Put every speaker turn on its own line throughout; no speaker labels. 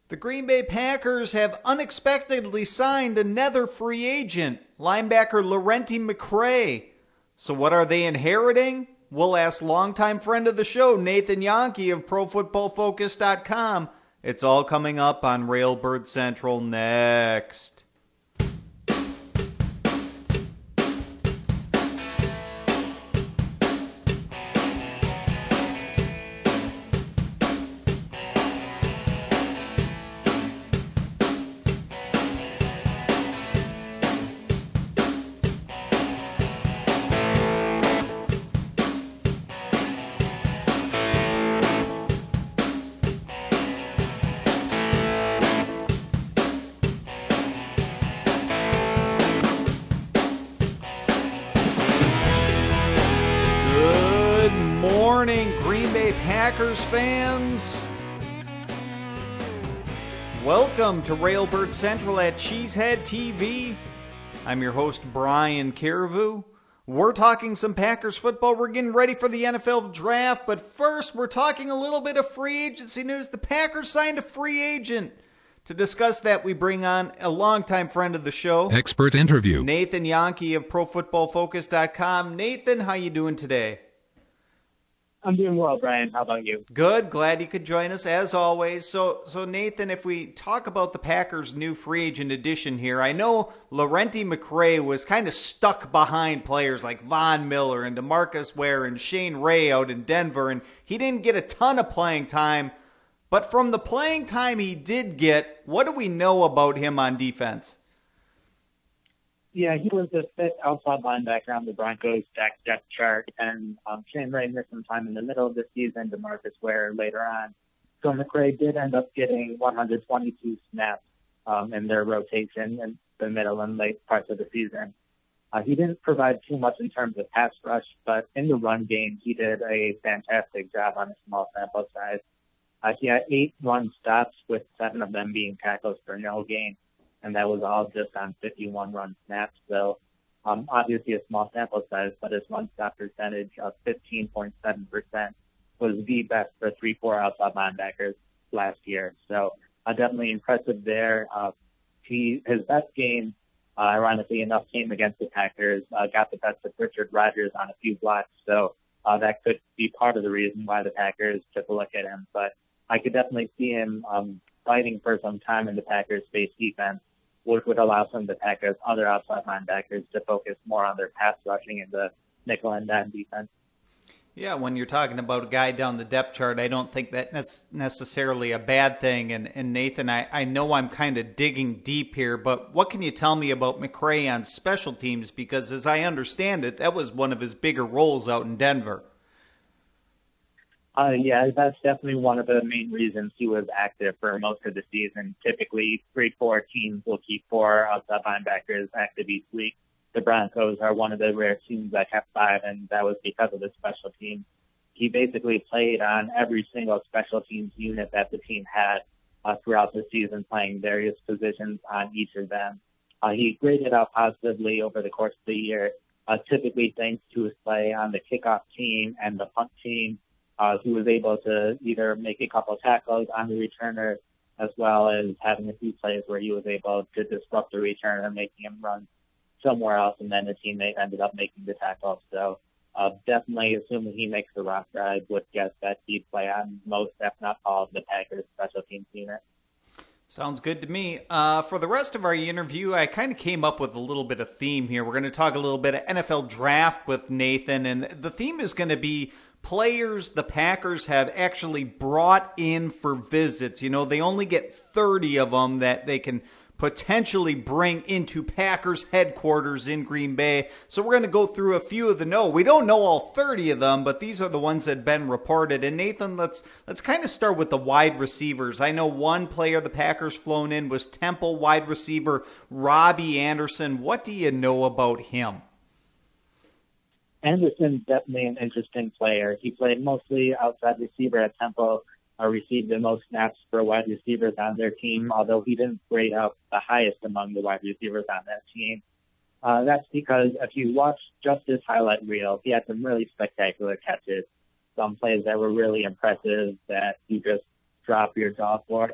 The Green Bay Packers have unexpectedly signed another free agent, linebacker Lerentee McCray. So what are they inheriting? We'll ask longtime friend of the show, Nathan Jahnke of ProFootballFocus.com. It's all coming up on Railbird Central next. Packers fans, welcome to Railbird Central at Cheesehead TV. I'm your host, Brian Carrevu. We're talking some Packers football. We're getting ready for the NFL draft, but first we're talking a little bit of free agency news. The Packers signed a free agent. To discuss that, we bring on a longtime friend of the show,
expert interview,
Nathan Jahnke of ProFootballFocus.com. Nathan, how you doing today?
I'm doing well, Brian. How about you?
Good. Glad you could join us, as always. So Nathan, if we talk about the Packers' new free agent addition here, I know Lerentee McCray was kind of stuck behind players like Von Miller and DeMarcus Ware and Shane Ray out in Denver, and he didn't get a ton of playing time. But from the playing time he did get, what do we know about him on defense?
Yeah, he was a fit outside linebacker on the Broncos' depth chart, and Shane Ray missed some time in the middle of the season, DeMarcus Ware later on. So McCray did end up getting 122 snaps in their rotation in the middle and late parts of the season. He didn't provide too much in terms of pass rush, but in the run game, he did a fantastic job on a small sample size. He had 8 run stops, with 7 of them being tackles for no gain. And that was all just on 51 run snaps. So obviously a small sample size, but his run stop percentage of 15.7% was the best for 3-4 outside linebackers last year. So definitely impressive there. His best game, ironically enough, came against the Packers, got the best of Richard Rodgers on a few blocks. So that could be part of the reason why the Packers took a look at him. But I could definitely see him fighting for some time in the Packers' space defense, which would allow some of the Packers' other outside linebackers to focus more on their pass rushing and the nickel and dime defense.
Yeah, when you're talking about a guy down the depth chart, I don't think that's necessarily a bad thing. And Nathan, I know I'm kind of digging deep here, but what can you tell me about McCray on special teams? Because as I understand it, that was one of his bigger roles out in Denver.
Yeah, that's definitely one of the main reasons he was active for most of the season. Typically, 3-4 teams will keep 4 outside linebackers active each week. The Broncos are one of the rare teams that kept 5, and that was because of the special teams. He basically played on every single special teams unit that the team had throughout the season, playing various positions on each of them. He graded out positively over the course of the year, typically thanks to his play on the kickoff team and the punt team. He was able to either make a couple of tackles on the returner, as well as having a few plays where he was able to disrupt the returner, making him run somewhere else, and then the teammate ended up making the tackle. So definitely, assuming he makes the roster, I would guess that he'd play on most, if not all, of the Packers special teams unit.
Sounds good to me. For the rest of our interview, I kind of came up with a little bit of theme here. We're going to talk a little bit of NFL draft with Nathan, and the theme is going to be players the Packers have actually brought in for visits. You know, they only get 30 of them that they can potentially bring into Packers headquarters in Green Bay. So we're going to go through a few of the we don't know all 30 of them, but these are the ones that have been reported. And Nathan, let's kind of start with the wide receivers. I know one player the Packers flown in was Temple wide receiver Robbie Anderson. What do you know about him?
Anderson's definitely an interesting player. He played mostly outside receiver at Temple, received the most snaps for wide receivers on their team, although he didn't grade out the highest among the wide receivers on that team. That's because if you watch just his highlight reel, he had some really spectacular catches, some plays that were really impressive that you just drop your jaw for.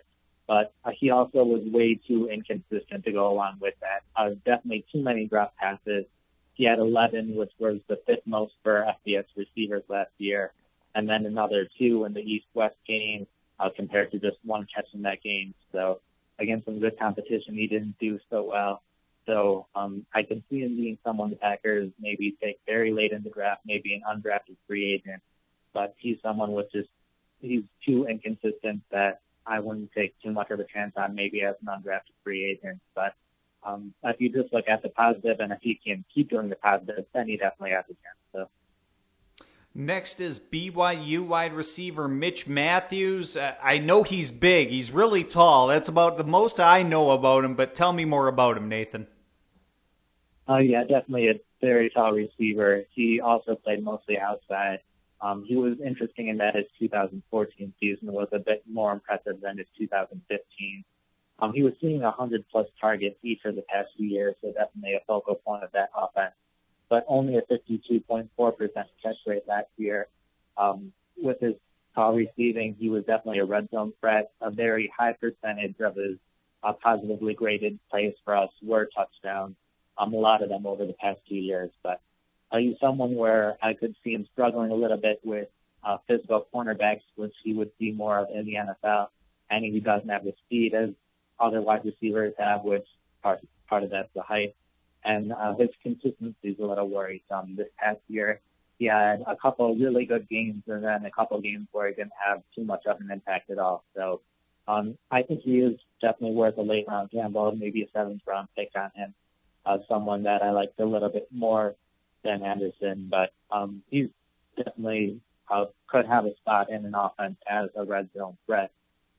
but he also was way too inconsistent to go along with that. Definitely too many drop passes. He had 11, which was the fifth most for FBS receivers last year, and then another 2 in the East-West game compared to just 1 catch in that game. So against some good competition, he didn't do so well. So I could see him being someone the Packers maybe take very late in the draft, maybe an undrafted free agent. But he's someone with he's too inconsistent that I wouldn't take too much of a chance on maybe as an undrafted free agent. But if you just look at the positive and if he can keep doing the positive, then he definitely has a chance. So.
Next is BYU wide receiver Mitch Matthews. I know he's big. He's really tall. That's about the most I know about him, but tell me more about him, Nathan.
Yeah, definitely a very tall receiver. He also played mostly outside. He was interesting in that his 2014 season was a bit more impressive than his 2015. He was seeing 100-plus targets each of the past few years, so definitely a focal point of that offense, but only a 52.4% catch rate last year. With his tall receiving, he was definitely a red zone threat. A very high percentage of his positively graded plays for us were touchdowns, a lot of them over the past 2 years, but he's someone where I could see him struggling a little bit with physical cornerbacks, which he would see more of in the NFL. And he doesn't have the speed as other wide receivers have, which part of that's the height. And his consistency is a little worrisome. This past year, he had a couple of really good games and then a couple of games where he didn't have too much of an impact at all. So I think he is definitely worth a late round gamble, maybe a 7th round pick on him. Someone that I liked a little bit more than Anderson, but he's definitely could have a spot in an offense as a red zone threat.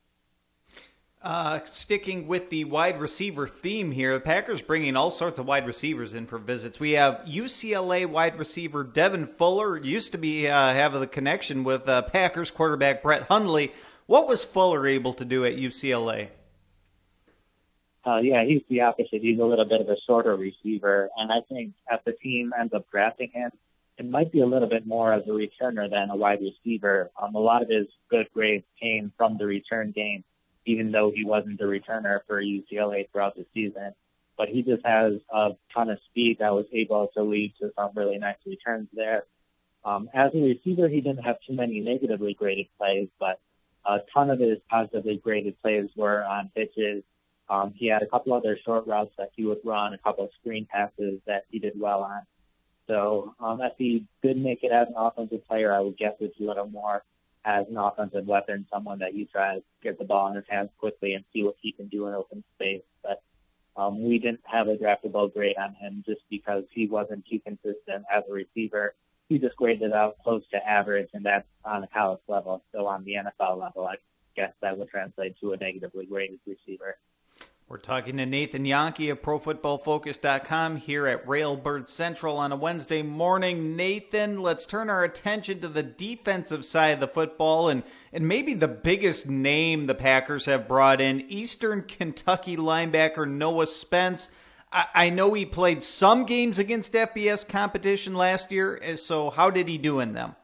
Sticking with the wide receiver theme here, the Packers bringing all sorts of wide receivers in for visits. We have UCLA wide receiver Devin Fuller, used to be have the connection with Packers quarterback Brett Hundley. What was Fuller able to do at UCLA?
Yeah, he's the opposite. He's a little bit of a shorter receiver, and I think if the team ends up drafting him, it might be a little bit more as a returner than a wide receiver. A lot of his good grades came from the return game, even though he wasn't the returner for UCLA throughout the season. But he just has a ton of speed that was able to lead to some really nice returns there. As a receiver, he didn't have too many negatively graded plays, but a ton of his positively graded plays were on pitches. He had a couple other short routes that he would run, a couple of screen passes that he did well on. So if he did make it as an offensive player, I would guess it's a little more as an offensive weapon, someone that you try to get the ball in his hands quickly and see what he can do in open space. But we didn't have a draftable grade on him just because he wasn't too consistent as a receiver. He just graded out close to average, and that's on a college level. So on the NFL level, I guess that would translate to a negatively graded receiver.
We're talking to Nathan Jahnke of ProFootballFocus.com here at Railbird Central on a Wednesday morning. Nathan, let's turn our attention to the defensive side of the football and maybe the biggest name the Packers have brought in, Eastern Kentucky linebacker Noah Spence. I know he played some games against FBS competition last year, so how did he do in them?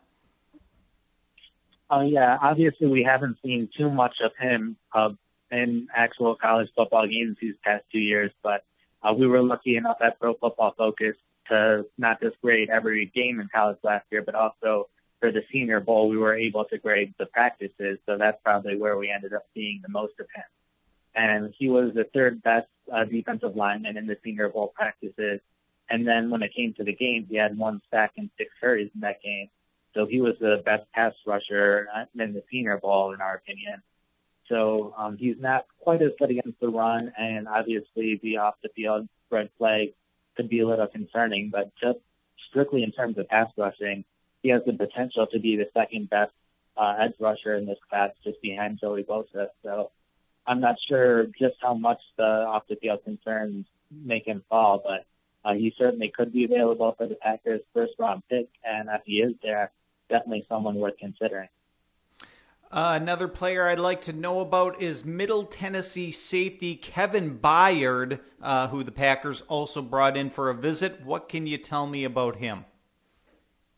Yeah, obviously we haven't seen too much of him in actual college football games these past 2 years, but we were lucky enough at Pro Football Focus to not just grade every game in college last year, but also for the Senior Bowl, we were able to grade the practices, so that's probably where we ended up seeing the most of him. And he was the third best defensive lineman in the Senior Bowl practices, and then when it came to the game, he had 1 sack and 6 hurries in that game, so he was the best pass rusher in the Senior Bowl, in our opinion. So he's not quite as good against the run, and obviously the off-the-field red flag could be a little concerning. But just strictly in terms of pass rushing, he has the potential to be the second best edge rusher in this class, just behind Joey Bosa. So I'm not sure just how much the off-the-field concerns make him fall, but he certainly could be available for the Packers' first-round pick, and if he is there, definitely someone worth considering.
Another player I'd like to know about is Middle Tennessee safety Kevin Byard, who the Packers also brought in for a visit. What can you tell me about him?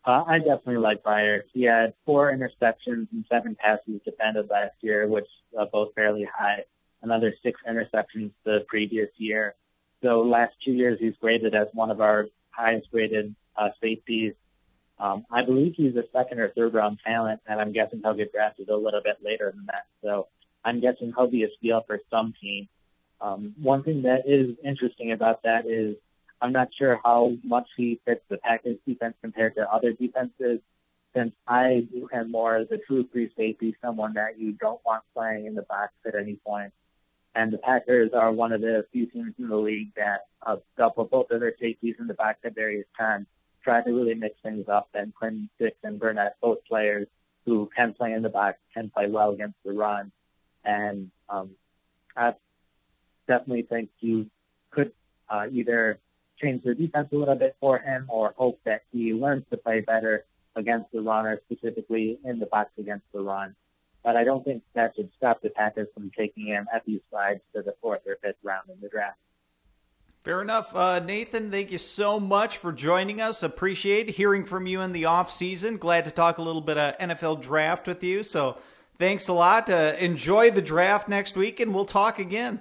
I definitely like Byard. He had 4 interceptions and 7 passes defended last year, which both fairly high. Another 6 interceptions the previous year. So last 2 years, he's graded as one of our highest graded safeties. I believe he's a second or third round talent, and I'm guessing he'll get drafted a little bit later than that. So I'm guessing he'll be a steal for some team. One thing that is interesting about that is I'm not sure how much he fits the Packers defense compared to other defenses, since I am more the true free safety, someone that you don't want playing in the box at any point. And the Packers are one of the few teams in the league that they'll put both of their safeties in the box at various times, try to really mix things up. And Clinton Dix and Burnett, both players who can play in the box, can play well against the run. And I definitely think you could either change the defense a little bit for him or hope that he learns to play better against the runner, specifically in the box against the run. But I don't think that should stop the Packers from taking him at these slides to the 4th or 5th round in the draft.
Fair enough. Nathan, thank you so much for joining us. Appreciate hearing from you in the off season. Glad to talk a little bit of NFL draft with you. So thanks a lot. Enjoy the draft next week, and we'll talk again.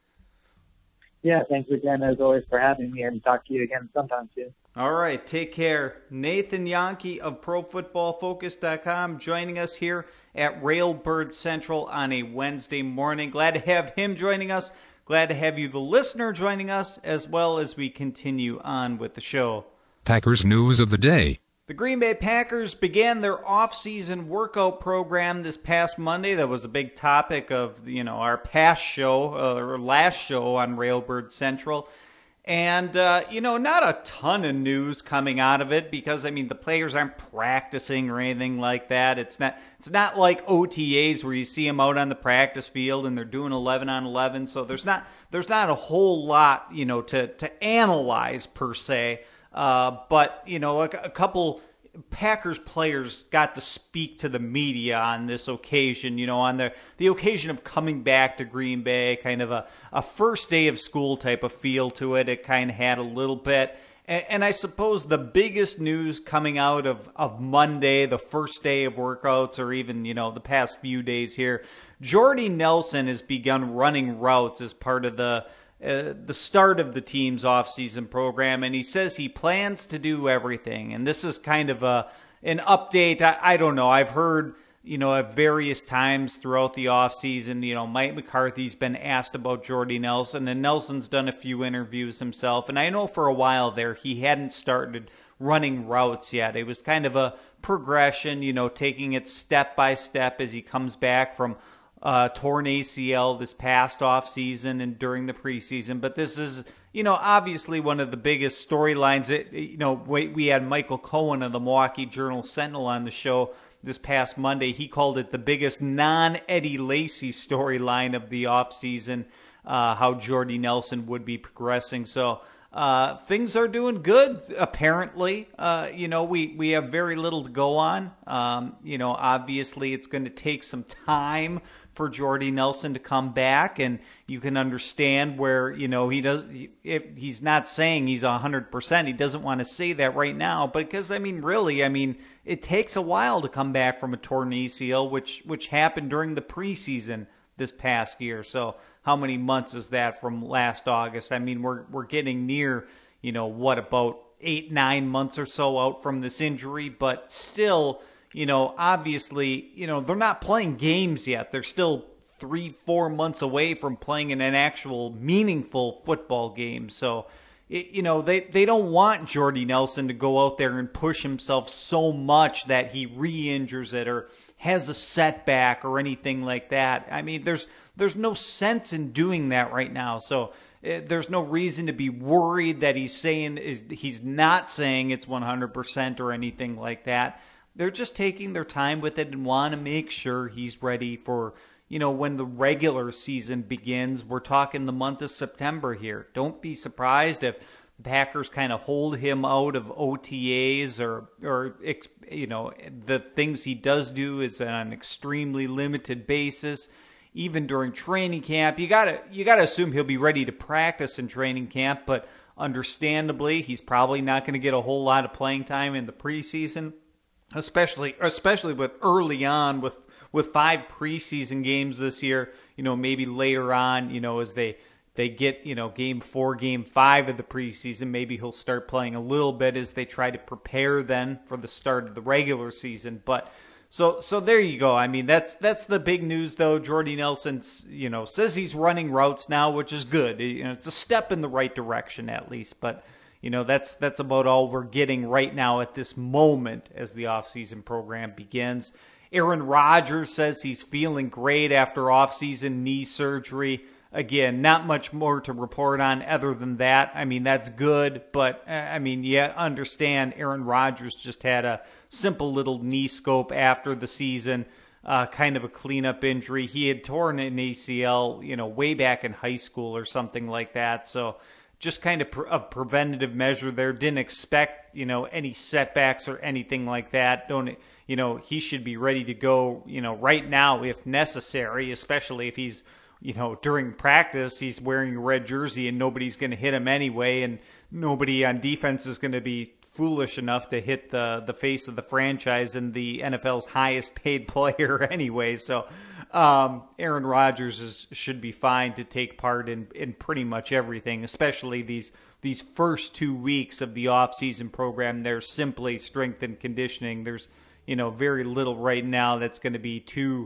Yeah, thanks again, as always, for having me, and talk to you again sometime soon.
All right, take care. Nathan Jahnke of ProFootballFocus.com joining us here at Railbird Central on a Wednesday morning. Glad to have him joining us. Glad to have you, the listener, joining us as well as we continue on with the show.
Packers news of the day.
The Green Bay Packers began their off-season workout program this past Monday. That was a big topic of, our past show, or last show on Railbird Central. And, not a ton of news coming out of it because, the players aren't practicing or anything like that. It's not like OTAs where you see them out on the practice field and they're doing 11-on-11. So there's not a whole lot, to analyze per se. But, a couple Packers players got to speak to the media on this occasion, on the occasion of coming back to Green Bay, kind of a first day of school type of feel to it. It kind of had a little bit. And I suppose the biggest news coming out of Monday, the first day of workouts, or even, the past few days here, Jordy Nelson has begun running routes as part of the start of the team's off-season program, and he says he plans to do everything. And this is kind of an update. I don't know. I've heard, at various times throughout the off-season, Mike McCarthy's been asked about Jordy Nelson, and Nelson's done a few interviews himself. And I know for a while there he hadn't started running routes yet. It was kind of a progression, taking it step by step as he comes back from torn ACL this past offseason and during the preseason. But this is, obviously one of the biggest storylines. We had Michael Cohen of the Milwaukee Journal-Sentinel on the show this past Monday. He called it the biggest non-Eddie Lacy storyline of the offseason, how Jordy Nelson would be progressing. So things are doing good, apparently. We have very little to go on. Obviously it's going to take some time for Jordy Nelson to come back, and you can understand where, he's not saying he's 100%. He doesn't want to say that right now, but because, it takes a while to come back from a torn ACL, which happened during the preseason this past year. So how many months is that from last August? We're getting near, about 8-9 months or so out from this injury, but still, obviously, they're not playing games yet. They're still 3-4 months away from playing in an actual meaningful football game. So, they don't want Jordy Nelson to go out there and push himself so much that he re-injures it or has a setback or anything like that. There's no sense in doing that right now. So there's no reason to be worried that he's not saying it's 100% or anything like that. They're just taking their time with it and want to make sure he's ready for, when the regular season begins. We're talking the month of September here. Don't be surprised if the Packers kind of hold him out of OTAs or the things he does do is on an extremely limited basis. Even during training camp, you gotta assume he'll be ready to practice in training camp, but Understandably, he's probably not going to get a whole lot of playing time in the preseason, especially with early on with 5 preseason games this year. Maybe later on, as they get, game 4, game 5 of the preseason, maybe he'll start playing a little bit as they try to prepare then for the start of the regular season. But so there you go. I mean, that's the big news, though. Jordy Nelson, says he's running routes now, which is good. It's a step in the right direction at least. But that's about all we're getting right now at this moment as the offseason program begins. Aaron Rodgers says he's feeling great after offseason knee surgery. Again, not much more to report on other than that. I mean, that's good, but understand Aaron Rodgers just had a simple little knee scope after the season, kind of a cleanup injury. He had torn an ACL, way back in high school or something like that. So just kind of a preventative measure there. Didn't expect, any setbacks or anything like that. He should be ready to go, right now if necessary, especially if he's, during practice, he's wearing a red jersey and nobody's going to hit him anyway, and nobody on defense is going to be foolish enough to hit the face of the franchise and the NFL's highest paid player anyway. So Aaron Rodgers should be fine to take part in pretty much everything, especially these first 2 weeks of the offseason program. There's simply strength and conditioning. There's very little right now that's going to be too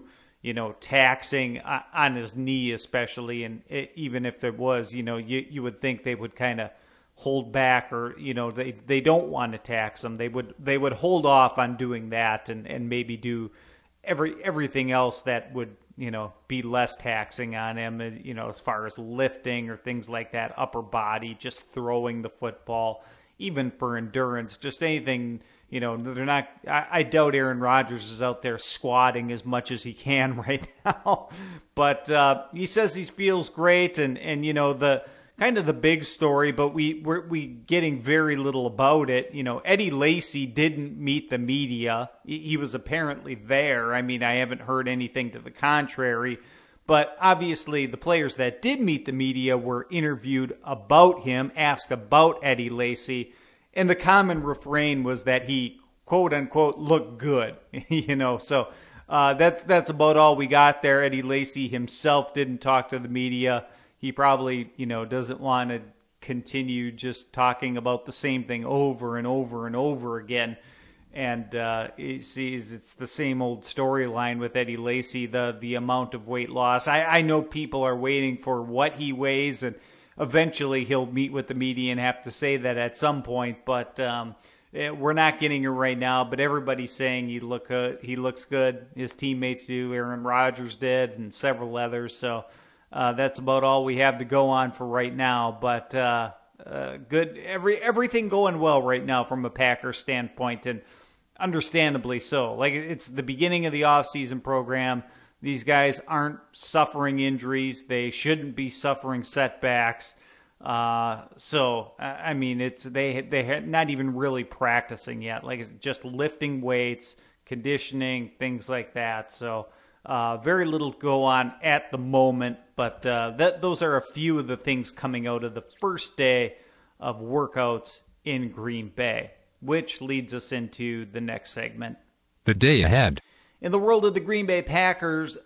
taxing on his knee, especially. And even if there was, you would think they would kind of hold back, or, they don't want to tax him. They would hold off on doing that and maybe do everything else that would, be less taxing on him, as far as lifting or things like that, upper body, just throwing the football, even for endurance, just anything. They're not. I doubt Aaron Rodgers is out there squatting as much as he can right now, but he says he feels great, and the kind of the big story, but we getting very little about it. Eddie Lacy didn't meet the media. He was apparently there. I mean, I haven't heard anything to the contrary, but obviously the players that did meet the media were interviewed about him, asked about Eddie Lacy. And the common refrain was that he, quote unquote, looked good, So that's about all we got there. Eddie Lacy himself didn't talk to the media. He probably, doesn't want to continue just talking about the same thing over and over and over again. And he sees it's the same old storyline with Eddie Lacy, the amount of weight loss. I know people are waiting for what he weighs, and eventually he'll meet with the media and have to say that at some point, but we're not getting it right now. But everybody's saying he looks good. His teammates do. Aaron Rodgers did, and several others. So that's about all we have to go on for right now. But good, everything going well right now from a Packers standpoint, and understandably so. Like, it's the beginning of the offseason program. These guys aren't suffering injuries. They shouldn't be suffering setbacks. So I mean, they're not even really practicing yet. Like, it's just lifting weights, conditioning, things like that. So very little to go on at the moment. But those are a few of the things coming out of the first day of workouts in Green Bay, which leads us into the next segment.
The day ahead.
In the world of the Green Bay Packers,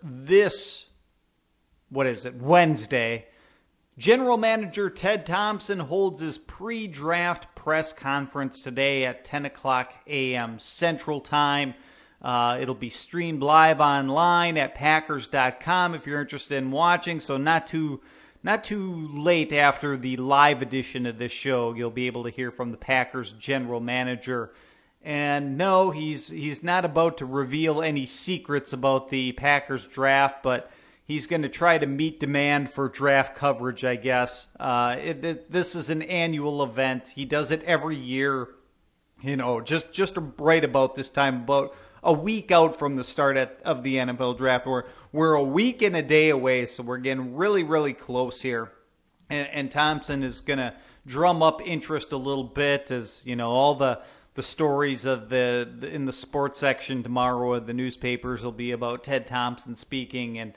Wednesday, General Manager Ted Thompson holds his pre-draft press conference today at 10 o'clock a.m. Central Time. It'll be streamed live online at Packers.com if you're interested in watching, so not too late after the live edition of this show. You'll be able to hear from the Packers General Manager. And no, he's not about to reveal any secrets about the Packers draft, but he's going to try to meet demand for draft coverage, I guess. This is an annual event. He does it every year, just right about this time, about a week out from the start of the NFL draft. We're a week and a day away, so we're getting really, really close here. And Thompson is going to drum up interest a little bit, as all the stories of in the sports section tomorrow of the newspapers will be about Ted Thompson speaking, and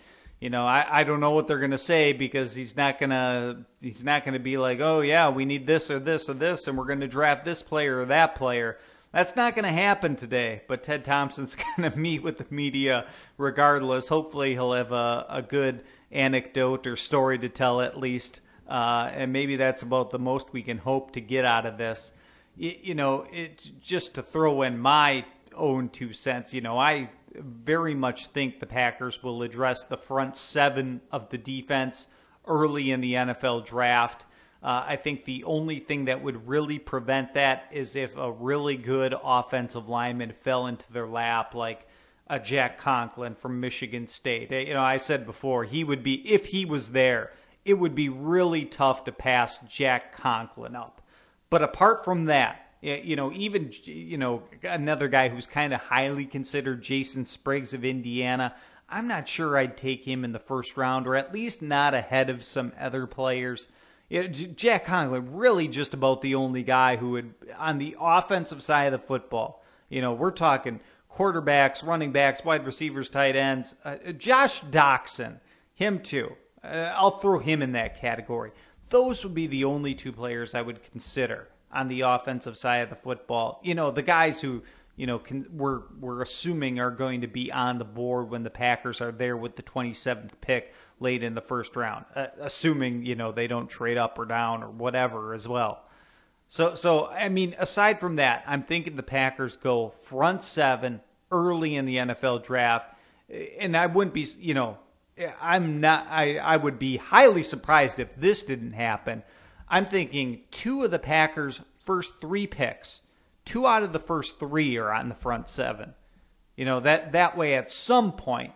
I don't know what they're gonna say, because he's not gonna be like, oh yeah, we need this or this or this, and we're gonna draft this player or that player. That's not going to happen today, but Ted Thompson's going to meet with the media regardless. Hopefully he'll have a good anecdote or story to tell at least, and maybe that's about the most we can hope to get out of this. Just to throw in my own 2 cents, I very much think the Packers will address the front seven of the defense early in the NFL draft. I think the only thing that would really prevent that is if a really good offensive lineman fell into their lap, like a Jack Conklin from Michigan State. I said before, if he was there, it would be really tough to pass Jack Conklin up. But apart from that, even another guy who's kind of highly considered, Jason Spriggs of Indiana, I'm not sure I'd take him in the first round, or at least not ahead of some other players. Jack Conklin, really just about the only guy who would, on the offensive side of the football, we're talking quarterbacks, running backs, wide receivers, tight ends. Josh Doxson, him too. I'll throw him in that category. Those would be the only two players I would consider on the offensive side of the football. The guys who, we're assuming are going to be on the board when the Packers are there with the 27th pick late in the first round, assuming, they don't trade up or down or whatever as well. So I mean, aside from that, I'm thinking the Packers go front seven early in the NFL draft, and I wouldn't be, I would be highly surprised if this didn't happen. I'm thinking 2 of the Packers' first 3 picks, 2 out of the first 3 are on the front seven. That way at some point,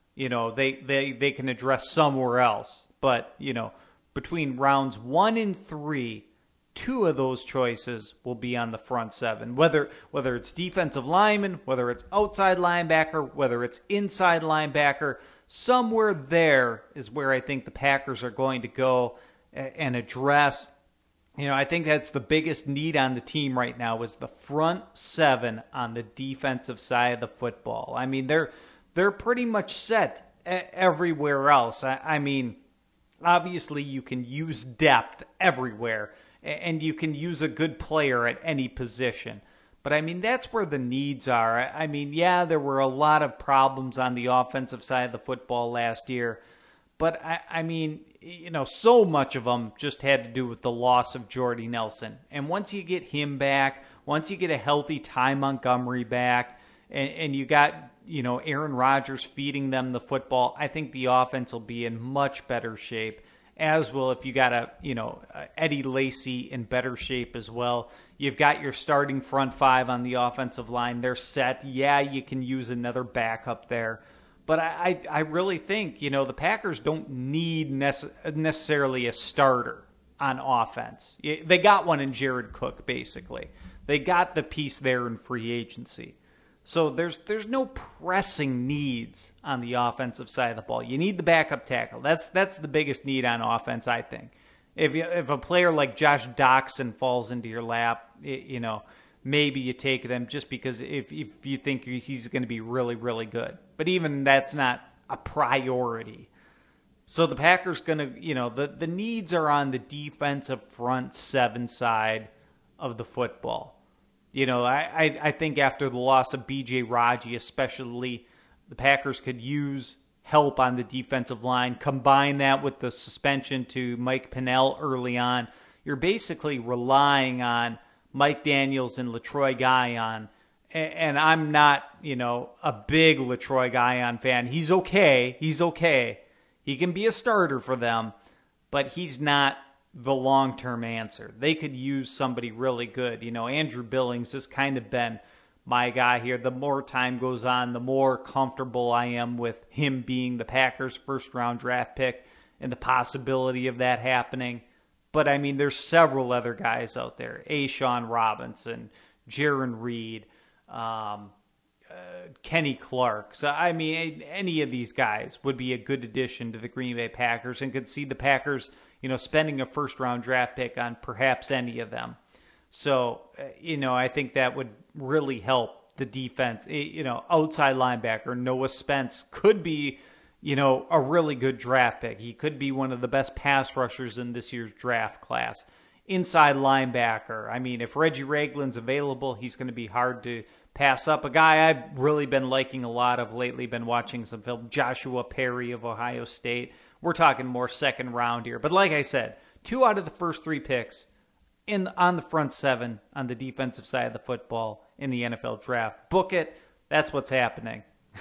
they can address somewhere else. But, between rounds 1 and 3, 2 of those choices will be on the front seven. Whether it's defensive lineman, whether it's outside linebacker, whether it's inside linebacker, somewhere there is where I think the Packers are going to go and address. I think that's the biggest need on the team right now, is the front seven on the defensive side of the football. I mean, they're pretty much set everywhere else. I mean, obviously you can use depth everywhere, and you can use a good player at any position. But I mean, that's where the needs are. I mean, yeah, there were a lot of problems on the offensive side of the football last year. But I mean, so much of them just had to do with the loss of Jordy Nelson. And once you get him back, once you get a healthy Ty Montgomery back, and you got, Aaron Rodgers feeding them the football, I think the offense will be in much better shape. As will if you got Eddie Lacy in better shape as well. You've got your starting front 5 on the offensive line. They're set. Yeah, you can use another backup there. But I really think, the Packers don't need necessarily a starter on offense. They got one in Jared Cook, basically. They got the piece there in free agency. So there's no pressing needs on the offensive side of the ball. You need the backup tackle. That's the biggest need on offense, I think. If a player like Josh Doxson falls into your lap, maybe you take them just because if you think he's going to be really, really good. But even that's not a priority. So the Packers going to, the needs are on the defensive front 7 side of the football. I think after the loss of B.J. Raji especially, the Packers could use help on the defensive line. Combine that with the suspension to Mike Pennell early on. You're basically relying on Mike Daniels and LaTroy Guion. And I'm not, a big LaTroy Guion fan. He's okay. He can be a starter for them, but he's not the long-term answer. They could use somebody really good. Andrew Billings has kind of been my guy here. The more time goes on, the more comfortable I am with him being the Packers' first-round draft pick and the possibility of that happening. But, I mean, there's several other guys out there. A'Shawn Robinson, Jaron Reed, Kenny Clark. So, I mean, any of these guys would be a good addition to the Green Bay Packers and could see the Packers, spending a first-round draft pick on perhaps any of them. So, I think that would really help the defense. Outside linebacker Noah Spence could be, a really good draft pick. He could be one of the best pass rushers in this year's draft class. Inside linebacker. I mean, if Reggie Ragland's available, he's going to be hard to pass up. A guy I've really been liking a lot of lately, been watching some film, Joshua Perry of Ohio State. We're talking more second round here. But like I said, 2 out of the first 3 picks on the front 7 on the defensive side of the football in the NFL draft. Book it. That's what's happening.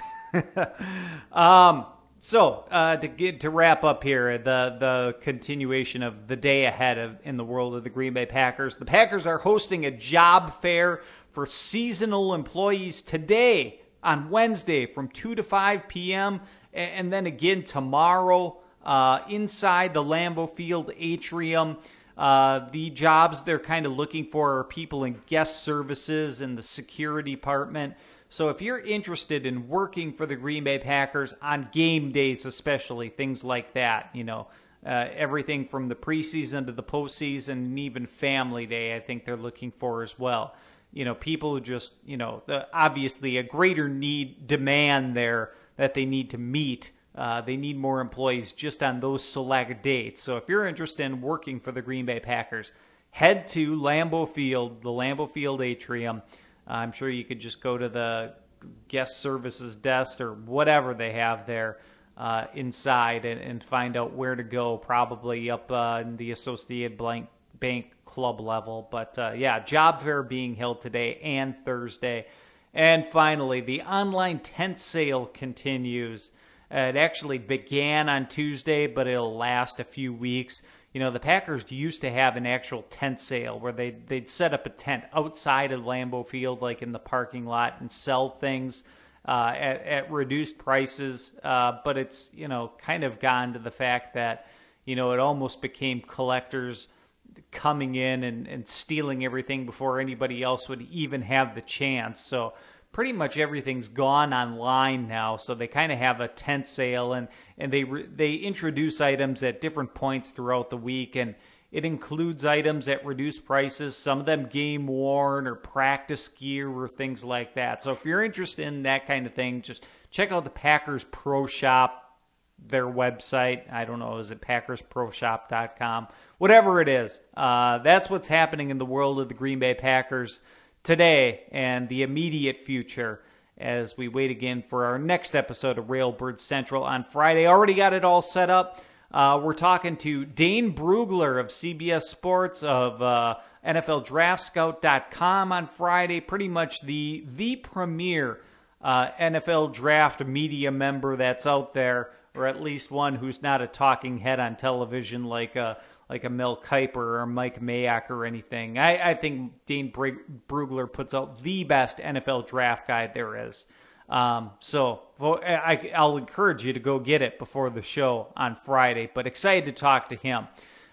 So to wrap up here, the continuation of the day ahead in the world of the Green Bay Packers. The Packers are hosting a job fair for seasonal employees today on Wednesday from 2 to 5 p.m. and then again tomorrow inside the Lambeau Field atrium. The jobs they're kind of looking for are people in guest services and the security department. So if you're interested in working for the Green Bay Packers on game days, especially things like that, everything from the preseason to the postseason and even family day, I think they're looking for as well. People who just, obviously a greater demand there that they need to meet. They need more employees just on those select dates. So if you're interested in working for the Green Bay Packers, head to Lambeau Field, the Lambeau Field atrium. I'm sure you could just go to the guest services desk or whatever they have there inside and find out where to go, probably up in the Associated Bank Club level. But job fair being held today and Thursday. And finally, the online tent sale continues. It actually began on Tuesday, but it'll last a few weeks. The Packers used to have an actual tent sale where they'd set up a tent outside of Lambeau Field, like in the parking lot, and sell things at reduced prices. But it's, kind of gone to the fact that, it almost became collectors coming in and stealing everything before anybody else would even have the chance. So pretty much everything's gone online now, so they kind of have a tent sale, and they introduce items at different points throughout the week, and it includes items at reduced prices, some of them game worn or practice gear or things like that. So if you're interested in that kind of thing, just check out the Packers Pro Shop, their website. I don't know, is it PackersProShop.com? Whatever it is, that's what's happening in the world of the Green Bay Packers today and the immediate future as we wait again for our next episode of Railbird Central on Friday. Already got it all set up. We're talking to Dane Brugler of CBS Sports, of NFLDraftScout.com on Friday, pretty much the premier NFL draft media member that's out there, or at least one who's not a talking head on television like a Mel Kiper or Mike Mayock or anything. I think Dane Brugler puts out the best NFL draft guide there is. So I'll encourage you to go get it before the show on Friday, but excited to talk to him.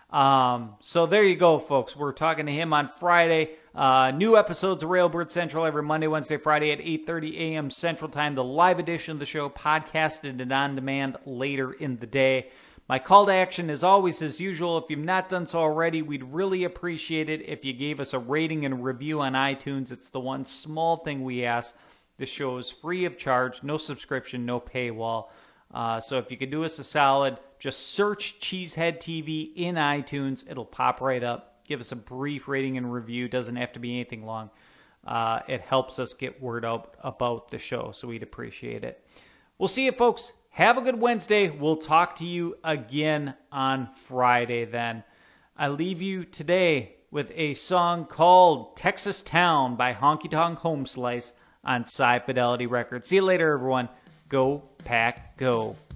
So there you go, folks. We're talking to him on Friday. New episodes of Railbird Central every Monday, Wednesday, Friday at 8:30 a.m. Central Time. The live edition of the show podcasted and on demand later in the day. My call to action is always as usual. If you've not done so already, we'd really appreciate it if you gave us a rating and a review on iTunes. It's the one small thing we ask. This show is free of charge, no subscription, no paywall. So if you could do us a solid, just search Cheesehead TV in iTunes. It'll pop right up. Give us a brief rating and review. Doesn't have to be anything long. It helps us get word out about the show, so we'd appreciate it. We'll see you, folks. Have a good Wednesday. We'll talk to you again on Friday then. I leave you today with a song called Texas Town by Honky Tonk Home Slice on Sci Fidelity Records. See you later, everyone. Go Pack Go.